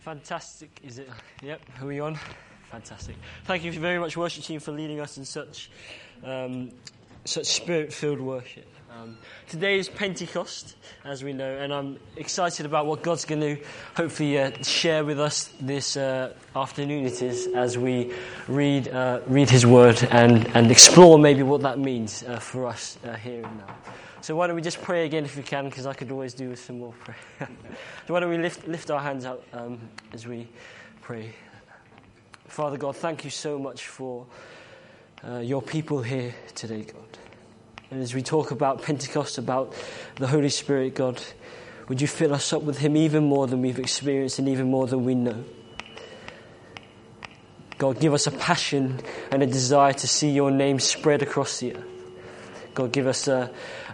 Fantastic, is it? Yep, are we on? Fantastic. Thank you very much, worship team, for leading us in such spirit-filled worship. Today is Pentecost, as we know, and I'm excited about what God's going to hopefully share with us this afternoon. It is as we read His Word and explore maybe what that means for us here and now. So why don't we just pray again if we can, because I could always do with some more prayer. So why don't we lift our hands up as we pray. Father God, thank you so much for your people here today, God. And as we talk about Pentecost, about the Holy Spirit, God, would you fill us up with Him even more than we've experienced and even more than we know? God, give us a passion and a desire to see your name spread across the earth. God, give us an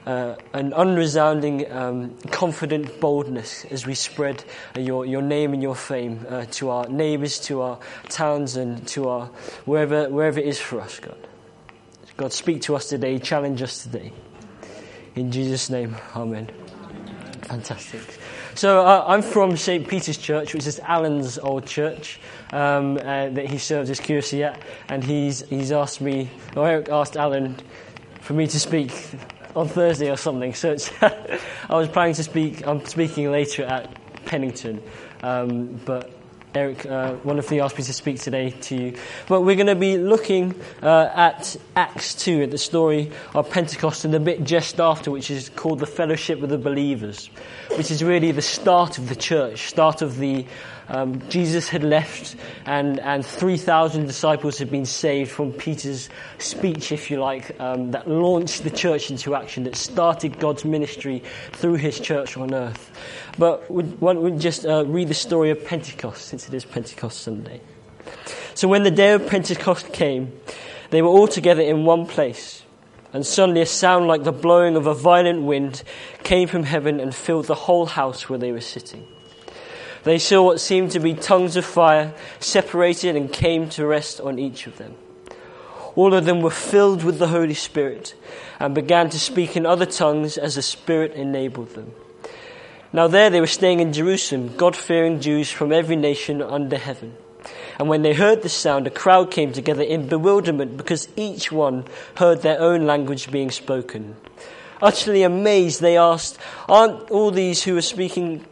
unresounding, confident boldness as we spread your name and your fame to our neighbours, to our towns, and to our wherever it is for us, God. God, speak to us today, challenge us today. In Jesus' name, amen. Fantastic. So I'm from St. Peter's Church, which is Alan's old church that he serves as curacy at, and he's asked me, or Eric asked Alan for me to speak on Thursday or something. So I was planning to speak. I'm speaking later at Pennington, but Eric wonderfully asked me to speak today to you. But we're going to be looking at Acts 2, at the story of Pentecost, and the bit just after, which is called the Fellowship of the Believers, which is really the start of the church, start of the Jesus had left, and 3,000 disciples had been saved from Peter's speech, if you like, that launched the church into action, that started God's ministry through His church on earth. But we'd just read the story of Pentecost, since it is Pentecost Sunday. So when the day of Pentecost came, they were all together in one place, and suddenly a sound like the blowing of a violent wind came from heaven and filled the whole house where they were sitting. They saw what seemed to be tongues of fire separated and came to rest on each of them. All of them were filled with the Holy Spirit and began to speak in other tongues as the Spirit enabled them. Now there they were staying in Jerusalem, God-fearing Jews from every nation under heaven. And when they heard the sound, a crowd came together in bewilderment because each one heard their own language being spoken. Utterly amazed, they asked, Aren't all these who are speaking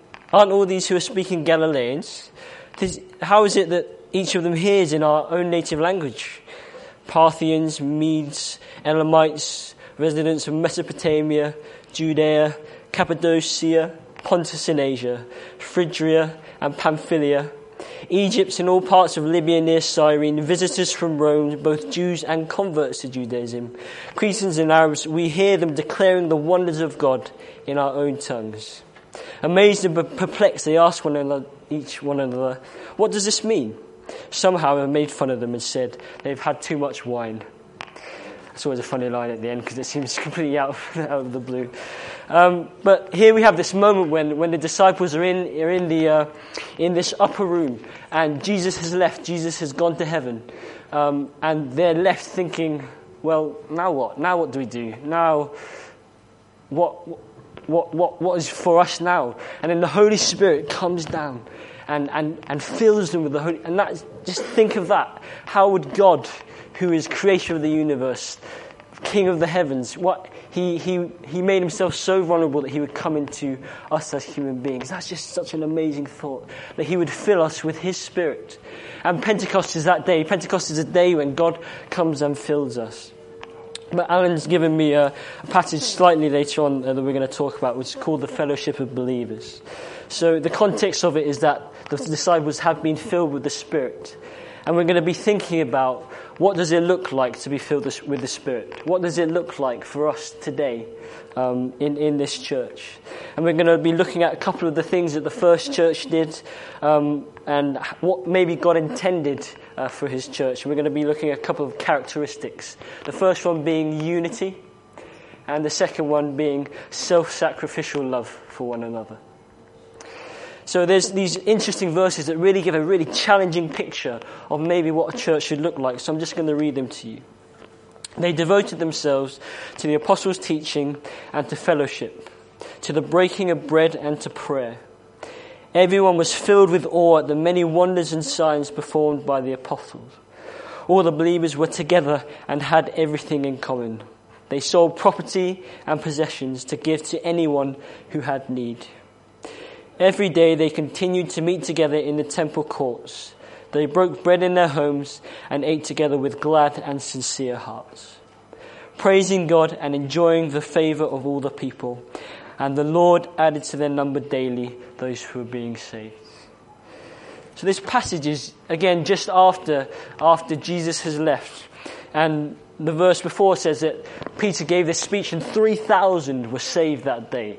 Galileans? How is it that each of them hears in our own native language? Parthians, Medes, Elamites, residents of Mesopotamia, Judea, Cappadocia, Pontus in Asia, Phrygia and Pamphylia, Egypt and all parts of Libya near Cyrene, visitors from Rome, both Jews and converts to Judaism, Cretans and Arabs, we hear them declaring the wonders of God in our own tongues. Amazed and perplexed, they asked each one another, what does this mean? Some, however, made fun of them and said they've had too much wine. It's always a funny line at the end because it seems completely out of the blue. But here we have this moment when the disciples are in this upper room, and Jesus has left. Jesus has gone to heaven, and they're left thinking, well, now what? Now what do we do? Now, what is for us now? And then the Holy Spirit comes down and fills them with the Holy. And just think of that. How would God, who is creator of the universe, King of the heavens, he made himself so vulnerable that he would come into us as human beings. That's just such an amazing thought, that he would fill us with his Spirit. And Pentecost is that day. Pentecost is a day when God comes and fills us. But Alan's given me a passage slightly later on that we're going to talk about, which is called the Fellowship of Believers. So the context of it is that the disciples have been filled with the Spirit. And we're going to be thinking about what does it look like to be filled with the Spirit? What does it look like for us today in this church? And we're going to be looking at a couple of the things that the first church did and what maybe God intended for his church. And we're going to be looking at a couple of characteristics. The first one being unity, and the second one being self-sacrificial love for one another. So there's these interesting verses that really give a really challenging picture of maybe what a church should look like. So I'm just going to read them to you. They devoted themselves to the apostles' teaching and to fellowship, to the breaking of bread and to prayer. Everyone was filled with awe at the many wonders and signs performed by the apostles. All the believers were together and had everything in common. They sold property and possessions to give to anyone who had need. Every day they continued to meet together in the temple courts. They broke bread in their homes and ate together with glad and sincere hearts, praising God and enjoying the favor of all the people. And the Lord added to their number daily those who were being saved. So this passage is, again, just after Jesus has left. And the verse before says that Peter gave this speech and 3,000 were saved that day.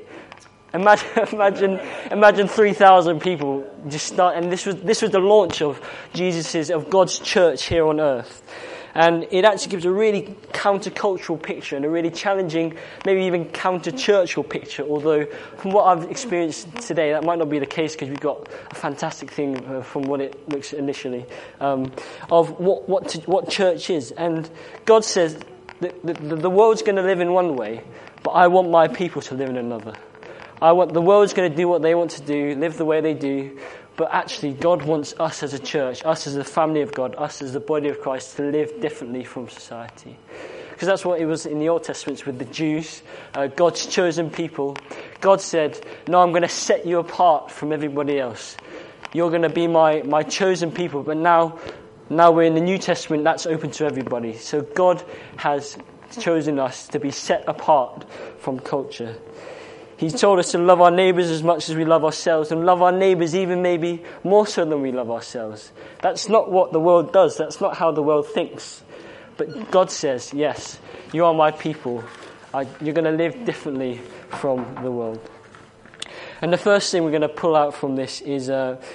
Imagine 3,000 people just start, and this was the launch of God's church here on earth. And it actually gives a really countercultural picture and a really challenging, maybe even counter-churchial picture, although from what I've experienced today, that might not be the case because we've got a fantastic thing from what it looks initially, of what church is. And God says that the world's going to live in one way, but I want my people to live in another. The world's going to do what they want to do, live the way they do, but actually God wants us as a church, us as the family of God, us as the body of Christ to live differently from society. Because that's what it was in the Old Testament with the Jews, God's chosen people. God said, no, I'm going to set you apart from everybody else. You're going to be my chosen people. But now we're in the New Testament, that's open to everybody. So God has chosen us to be set apart from culture. He's told us to love our neighbours as much as we love ourselves, and love our neighbours even maybe more so than we love ourselves. That's not what the world does. That's not how the world thinks. But God says, yes, you are my people. You're going to live differently from the world. And the first thing we're going to pull out from this is,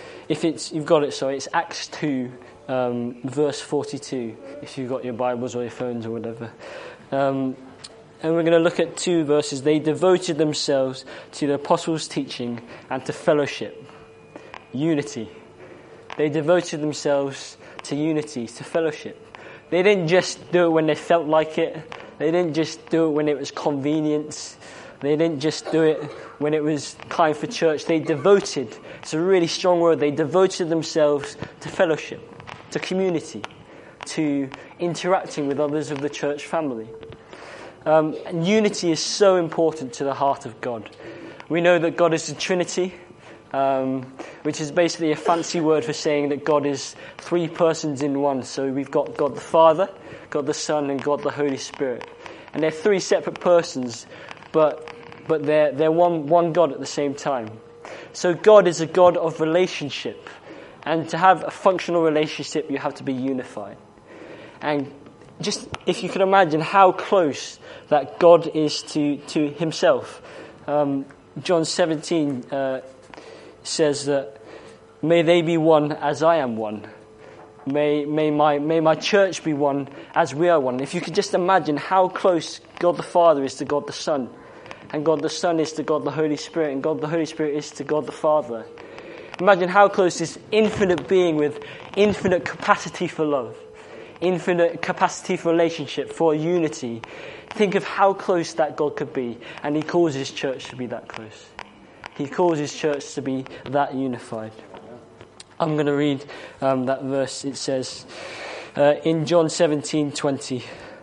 it's Acts 2, verse 42, if you've got your Bibles or your phones or whatever. And we're going to look at two verses. They devoted themselves to the apostles' teaching and to fellowship. Unity. They devoted themselves to unity, to fellowship. They didn't just do it when they felt like it. They didn't just do it when it was convenient. They didn't just do it when it was time for church. They devoted, it's a really strong word, they devoted themselves to fellowship, to community, to interacting with others of the church family. And unity is so important to the heart of God. We know that God is the Trinity, which is basically a fancy word for saying that God is three persons in one. So we've got God the Father, God the Son, and God the Holy Spirit. And they're three separate persons, but they're one God at the same time. So God is a God of relationship. And to have a functional relationship, you have to be unified. And just, if you can imagine how close that God is to himself. John 17 says that, may they be one as I am one. May my church be one as we are one. If you could just imagine how close God the Father is to God the Son, and God the Son is to God the Holy Spirit, and God the Holy Spirit is to God the Father. Imagine how close this infinite being with infinite capacity for love, infinite capacity for relationship, for unity. Think of how close that God could be, and he calls his church to be that close. He calls his church to be that unified. I'm going to read that verse. It says in John 17:20,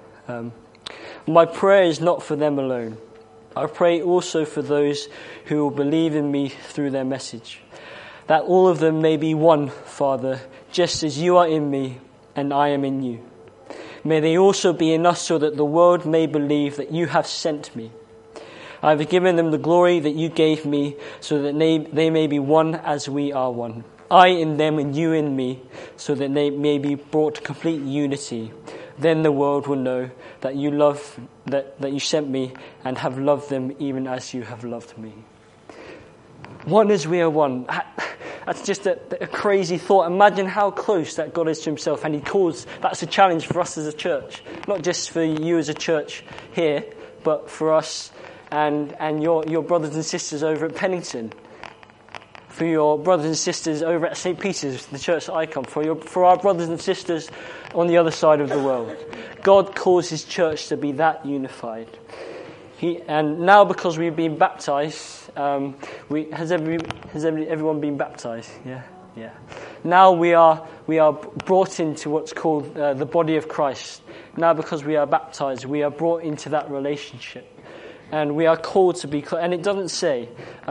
my prayer is not for them alone. I pray also for those who will believe in me through their message, that all of them may be one, Father, just as you are in me and I am in you. May they also be in us, so that the world may believe that you have sent me. I have given them the glory that you gave me, so that they may be one as we are one. I in them and you in me, so that they may be brought to complete unity. Then the world will know that you love, that you sent me and have loved them even as you have loved me. One as we are one. That's just a crazy thought. Imagine how close that God is to himself. And that's a challenge for us as a church. Not just for you as a church here, but for us and your brothers and sisters over at Pennington. For your brothers and sisters over at St. Peter's, the church that I come from. For our brothers and sisters on the other side of the world. God calls his church to be that unified. And now because we've been baptized, has everyone been baptized? Yeah. Now we are brought into what's called the body of Christ. Now because we are baptized, we are brought into that relationship. And we are called to be, and it doesn't say,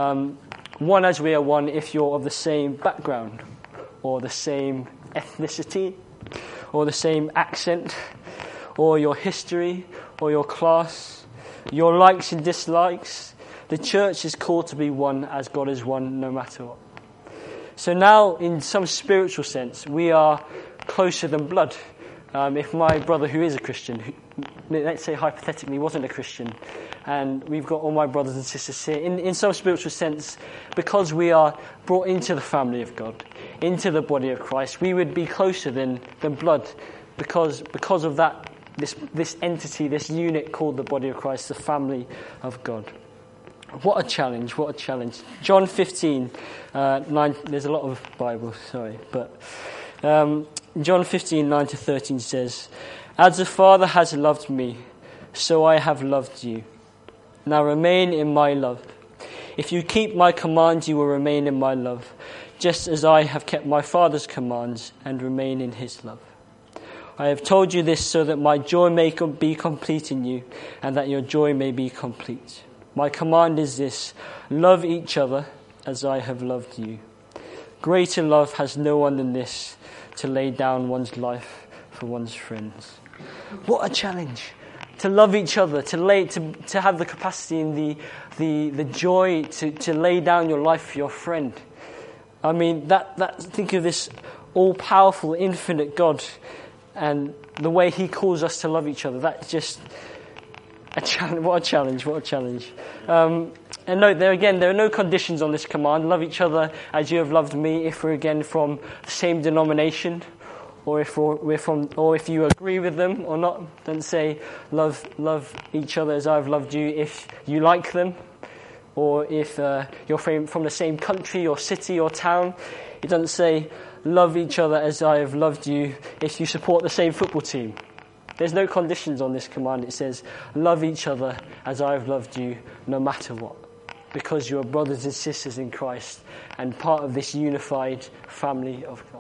one as we are one if you're of the same background, or the same ethnicity, or the same accent, or your history, or your class, your likes and dislikes. The church is called to be one as God is one, no matter what. So now, in some spiritual sense, we are closer than blood. If my brother, who is a Christian, let's say hypothetically wasn't a Christian, and we've got all my brothers and sisters here, in some spiritual sense, because we are brought into the family of God, into the body of Christ, we would be closer than blood, because of that, this entity, this unit called the body of Christ, the family of God. What a challenge, what a challenge. John 15, 9, there's a lot of Bible, sorry, but John 15, 9 to 13 says, "As the Father has loved me, so I have loved you. Now remain in my love. If you keep my commands, you will remain in my love, just as I have kept my Father's commands and remain in his love. I have told you this so that my joy may be complete in you, and that your joy may be complete. My command is this: love each other as I have loved you. Greater love has no one than this, to lay down one's life for one's friends." What a challenge! To love each other, to have the capacity and the joy to lay down your life for your friend. I mean, think of this all-powerful, infinite God, and the way he calls us to love each other. That's just a challenge. What a challenge! What a challenge! And note there again, there are no conditions on this command. Love each other as you have loved me. If we're again from the same denomination, or if you agree with them or not. Don't say love each other as I've loved you if you like them, or if you're from the same country or city or town. It doesn't say love each other as I have loved you if you support the same football team. There's no conditions on this command. It says love each other as I have loved you no matter what, because you are brothers and sisters in Christ and part of this unified family of God.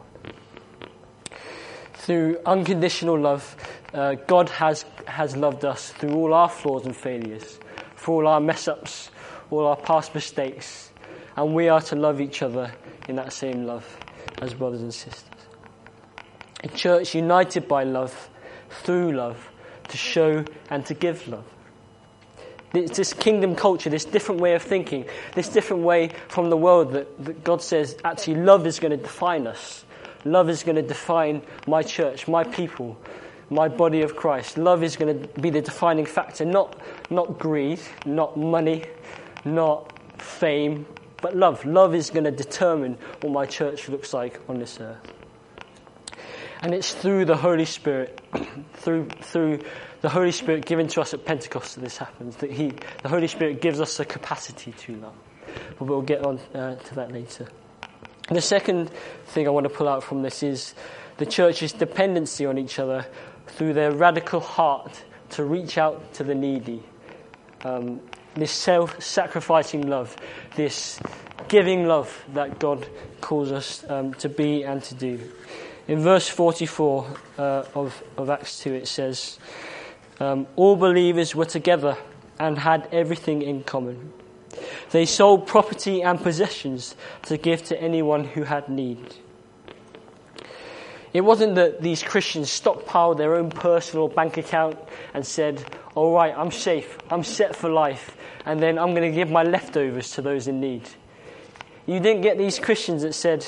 Through unconditional love, God has loved us through all our flaws and failures, for all our mess-ups, all our past mistakes, and we are to love each other in that same love as brothers and sisters. A church united by love, through love, to show and to give love. It's this kingdom culture, this different way of thinking, this different way from the world that God says actually love is going to define us. Love is going to define my church, my people, my body of Christ. Love is going to be the defining factor, not greed, not money, not fame, but love. Love is going to determine what my church looks like on this earth. And it's through the Holy Spirit, through the Holy Spirit given to us at Pentecost that this happens, that the Holy Spirit gives us the capacity to love. But we'll get on to that later. And the second thing I want to pull out from this is the church's dependency on each other through their radical heart to reach out to the needy. This self-sacrificing love, this giving love that God calls us to be and to do. In verse 44 of Acts 2 it says, all believers were together and had everything in common. They sold property and possessions to give to anyone who had need. It wasn't that these Christians stockpiled their own personal bank account and said, all right, I'm safe, I'm set for life, and then I'm going to give my leftovers to those in need. You didn't get these Christians that said,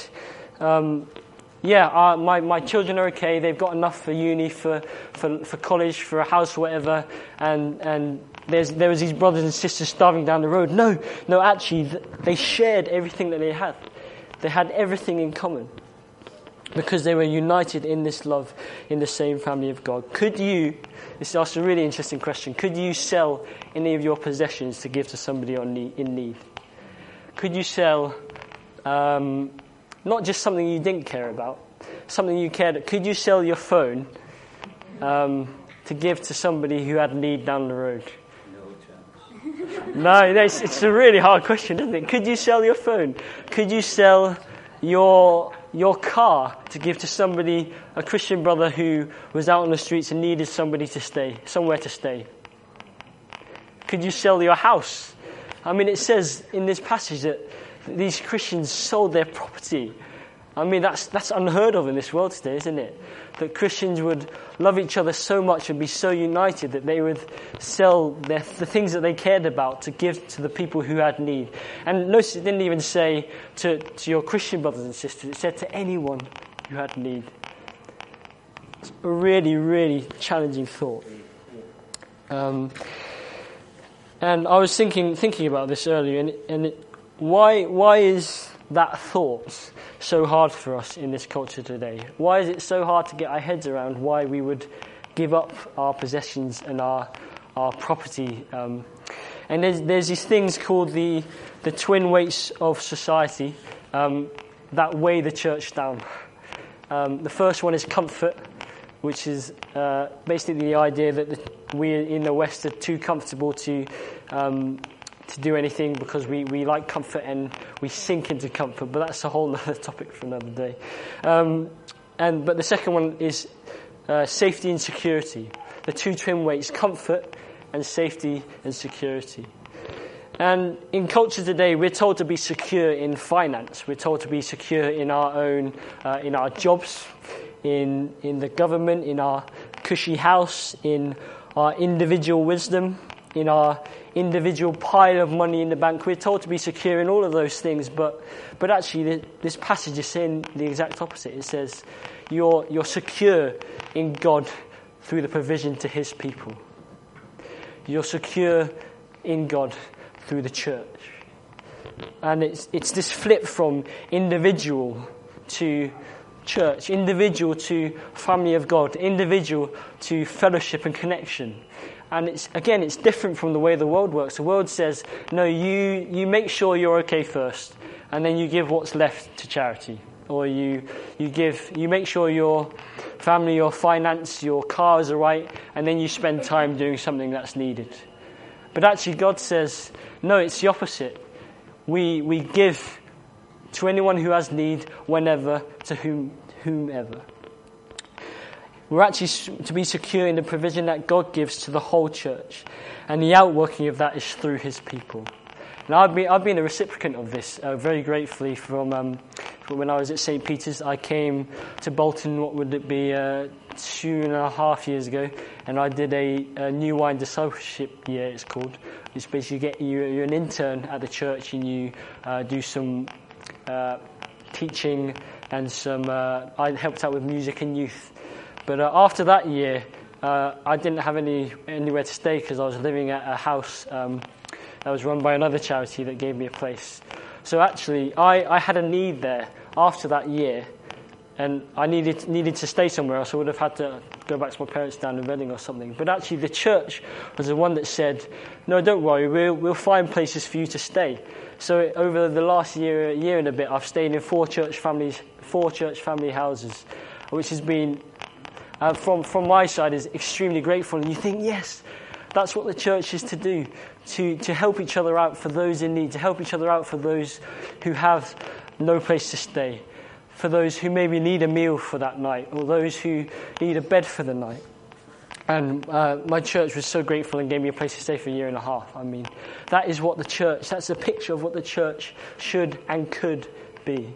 my children are okay, they've got enough for uni, for college, for a house, whatever, and there was these brothers and sisters starving down the road. No, actually, they shared everything that they had. They had everything in common because they were united in this love, in the same family of God. This is a really interesting question, could you sell any of your possessions to give to somebody in need? Could you sell not just something you didn't care about, something you cared about? Could you sell your phone to give to somebody who had need down the road? No, it's a really hard question, isn't it? Could you sell your phone? Could you sell your car to give to somebody, a Christian brother who was out on the streets and needed somewhere to stay? Could you sell your house? I mean, it says in this passage that these Christians sold their property. I mean, that's unheard of in this world today, isn't it? That Christians would love each other so much and be so united that they would sell the things that they cared about to give to the people who had need. And notice it didn't even say to your Christian brothers and sisters. It said to anyone who had need. It's a really, really challenging thought. And I was thinking about this earlier, why is that thought so hard for us in this culture today? Why is it so hard to get our heads around why we would give up our possessions and our property? And there's these things called the twin weights of society that weigh the church down. The first one is comfort, which is basically the idea that we in the West are too comfortable to do anything because we like comfort and we sink into comfort, but that's a whole other topic for another day. But the second one is safety and security. The two twin weights, comfort and safety and security. And in culture today, we're told to be secure in finance. We're told to be secure in our own, in our jobs, in the government, in our cushy house, in our individual wisdom, in our individual pile of money in the bank. We're told to be secure in all of those things, but actually this passage is saying the exact opposite. It says you're secure in God through the provision to His people. You're secure in God through the church. And it's this flip from individual to church, individual to family of God, individual to fellowship and connection. And it's different from the way the world works. The world says, no, you make sure you're okay first, and then you give what's left to charity. Or you make sure your family, your finance, your cars are right, and then you spend time doing something that's needed. But actually God says, no, it's the opposite. We give to anyone who has need, whenever, to whomever. We're actually to be secure in the provision that God gives to the whole church, and the outworking of that is through His people. Now, I've been a recipient of this very gratefully from when I was at St. Peter's. I came to Bolton, what would it be, 2.5 years ago, and I did a New Wine Discipleship Year, it's called. It's basically you're an intern at the church, and you do some teaching and I helped out with music and youth. But after that year, I didn't have anywhere to stay because I was living at a house that was run by another charity that gave me a place. So actually, I had a need there after that year, and I needed to stay somewhere else. I would have had to go back to my parents down in Reading or something. But actually, the church was the one that said, no, don't worry, we'll find places for you to stay. So over the last year and a bit, I've stayed in 4 church family houses, which has been, from my side, is extremely grateful. And you think, yes, that's what the church is to do, to help each other out for those in need, to help each other out for those who have no place to stay, for those who maybe need a meal for that night, or those who need a bed for the night. And my church was so grateful and gave me a place to stay for 1.5 years. I mean, that is what the church, that's a picture of what the church should and could be.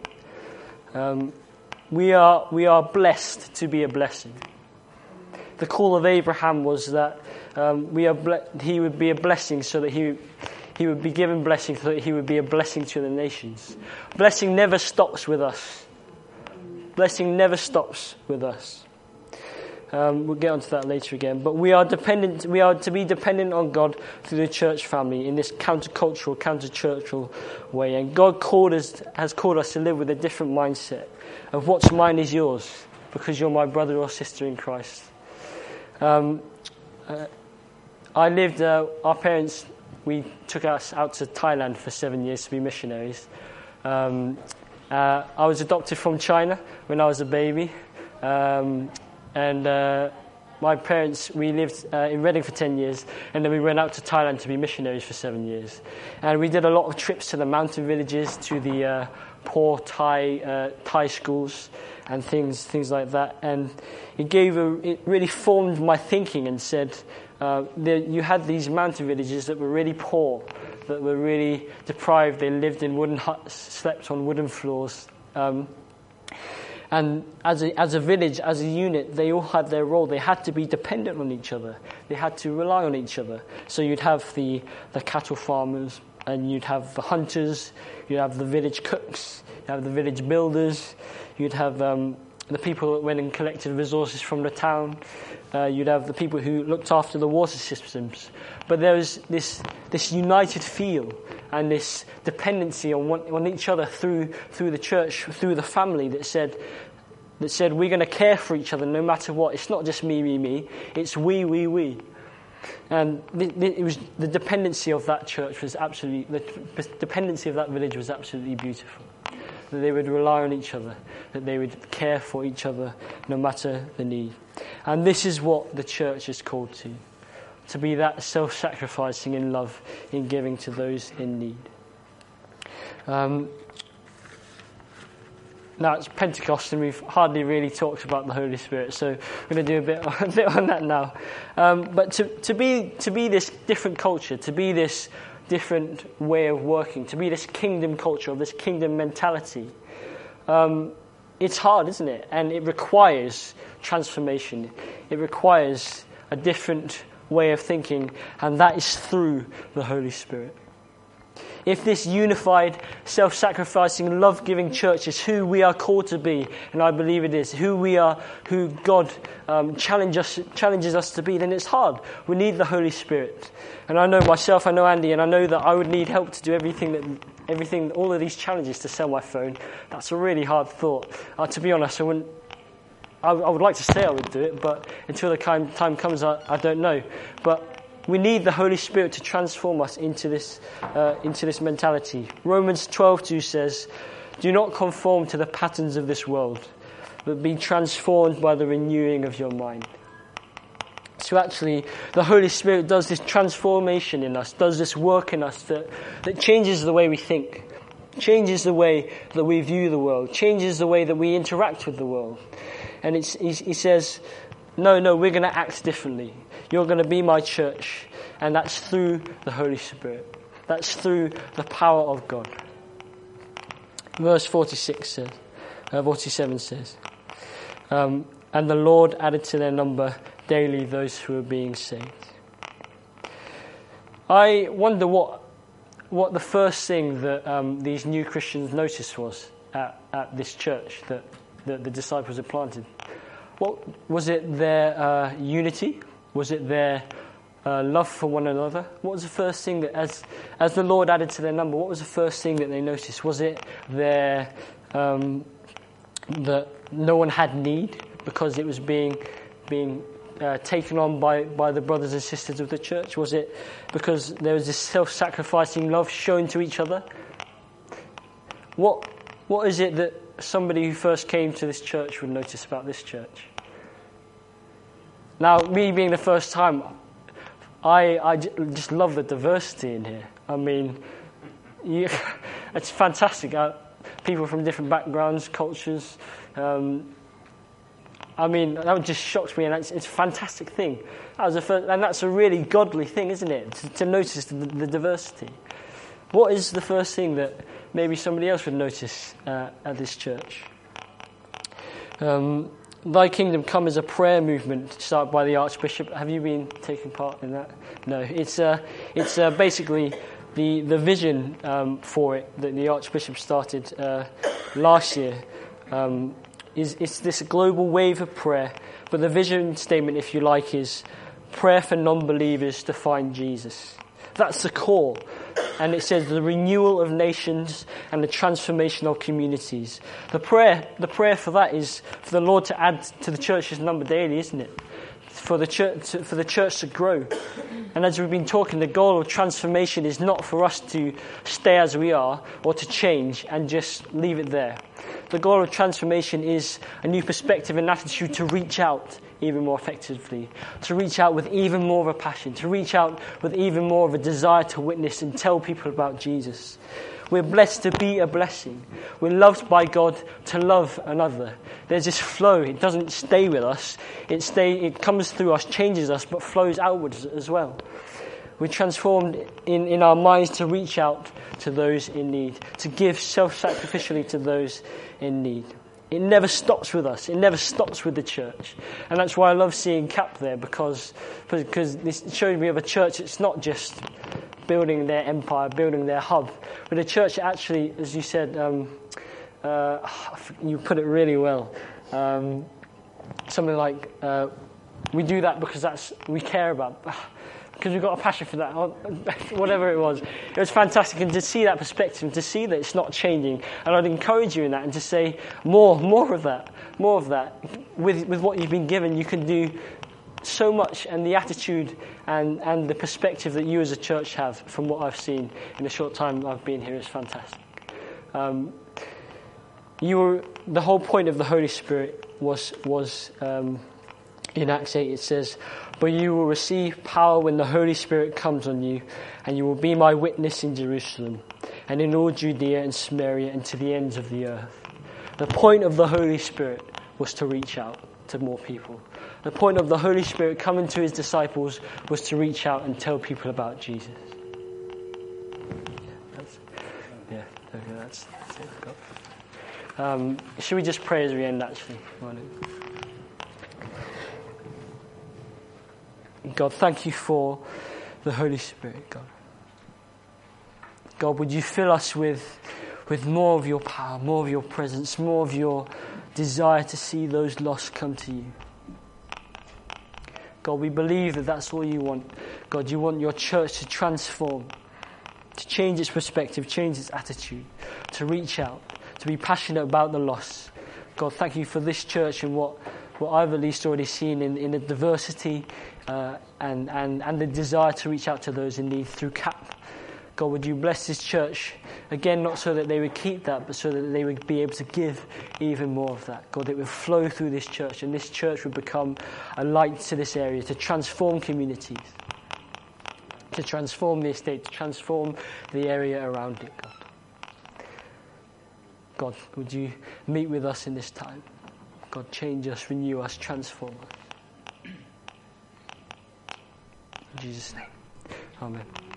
We are blessed to be a blessing. The call of Abraham was that he would be a blessing so that he would be given blessing so that he would be a blessing to the nations. Blessing never stops with us. Blessing never stops with us. We'll get onto that later again. But we are to be dependent on God through the church family in this countercultural, counter-churchial way. And God has called us to live with a different mindset of what's mine is yours, because you're my brother or sister in Christ. Our parents, we took us out to Thailand for 7 years to be missionaries. I was adopted from China when I was a baby. And my parents, we lived in Reading for 10 years, and then we went out to Thailand to be missionaries for 7 years. And we did a lot of trips to the mountain villages, to the poor Thai schools and things like that. And it really formed my thinking and said, you had these mountain villages that were really poor, that were really deprived. They lived in wooden huts, slept on wooden floors. And as a village, as a unit, they all had their role. They had to be dependent on each other. They had to rely on each other. So you'd have the cattle farmers, and you'd have the hunters, you'd have the village cooks, you'd have the village builders, you'd have the people that went and collected resources from the town, you'd have the people who looked after the water systems. But there was this united feel and this dependency on each other through the church, through the family, that said we're going to care for each other no matter what. It's not just me. It's we. And it was the dependency of that church was absolutely, the dependency of that village was absolutely beautiful. That they would rely on each other, that they would care for each other no matter the need. And this is what the church is called to be that self-sacrificing in love, in giving to those in need. Now it's Pentecost, and we've hardly really talked about the Holy Spirit, so we're going to do a bit on that now. But to be this different culture, to be this different way of working, to be this kingdom culture, this kingdom mentality, it's hard, isn't it? And it requires transformation. It requires a different way of thinking, and that is through the Holy Spirit. If this unified, self-sacrificing, love-giving church is who we are called to be, and I believe it is, who we are, who God challenges us to be, then it's hard. We need the Holy Spirit. And I know myself, I know Andy, and I know that I would need help to do everything, all of these challenges to sell my phone. That's a really hard thought. To be honest, I would like to say I would do it, but until the time comes, I don't know. But we need the Holy Spirit to transform us into this mentality. Romans 12:2 says, "Do not conform to the patterns of this world, but be transformed by the renewing of your mind." So actually, the Holy Spirit does this transformation in us, does this work in us that changes the way we think, changes the way that we view the world, changes the way that we interact with the world. And he says, no, we're going to act differently. You're going to be my church. And that's through the Holy Spirit. That's through the power of God. Verse 47 says, and the Lord added to their number daily those who were being saved. I wonder what the first thing that these new Christians noticed was at this church that the disciples had planted. What was it? Their unity? Was it their love for one another? What was the first thing that, as the Lord added to their number, what was the first thing that they noticed? Was it their that no one had need because it was being taken on by the brothers and sisters of the church? Was it because there was this self-sacrificing love shown to each other? What is it that somebody who first came to this church would notice about this church? Now, me being the first time, I just love the diversity in here. I mean, it's fantastic. People from different backgrounds, cultures. I mean, that just shocks me, and it's a fantastic thing. And that's a really godly thing, isn't it? To notice the diversity. What is the first thing that maybe somebody else would notice at this church? Thy Kingdom Come is a prayer movement started by the Archbishop. Have you been taking part in that? No. It's basically the vision for it that the Archbishop started last year. It's this global wave of prayer. But the vision statement, if you like, is prayer for non-believers to find Jesus. That's the core. And it says the renewal of nations and the transformation of communities. The prayer for that is for the Lord to add to the church's number daily, isn't it? For the church to grow. And as we've been talking, the goal of transformation is not for us to stay as we are or to change and just leave it there. The goal of transformation is a new perspective and attitude to reach out even more effectively, to reach out with even more of a passion, to reach out with even more of a desire to witness and tell people about Jesus. We're blessed to be a blessing. We're loved by God to love another. There's this flow. It doesn't stay with us. It comes through us, changes us, but flows outwards as well. We're transformed in our minds to reach out to those in need, to give self-sacrificially to those in need. It never stops with us. It never stops with the church. And that's why I love seeing Cap there, because this shows me of a church that's not just building their empire, building their hub, but a church that actually, as you said, you put it really well. Something like, we do that because we care about, because we've got a passion for that, or whatever it was. It was fantastic, and to see that perspective, and to see that it's not changing. And I'd encourage you in that, and to say more of that. With what you've been given, you can do so much, and the attitude and the perspective that you as a church have, from what I've seen in the short time I've been here, is fantastic. The whole point of the Holy Spirit was in Acts 8 it says, "But you will receive power when the Holy Spirit comes on you, and you will be my witness in Jerusalem, and in all Judea and Samaria, and to the ends of the earth." The point of the Holy Spirit was to reach out to more people. The point of the Holy Spirit coming to his disciples was to reach out and tell people about Jesus. That's it. Should we just pray as we end, actually? God, thank you for the Holy Spirit, God. God, would you fill us with more of your power, more of your presence, more of your desire to see those lost come to you. God, we believe that that's all you want. God, you want your church to transform, to change its perspective, change its attitude, to reach out, to be passionate about the lost. God, thank you for this church and what I've at least already seen in the diversity and the desire to reach out to those in need through CAP. God, would you bless this church, again, not so that they would keep that, but so that they would be able to give even more of that. God, it would flow through this church, and this church would become a light to this area, to transform communities, to transform the estate, to transform the area around it, God. God, would you meet with us in this time? God, change us, renew us, transform us. In Jesus' name, amen.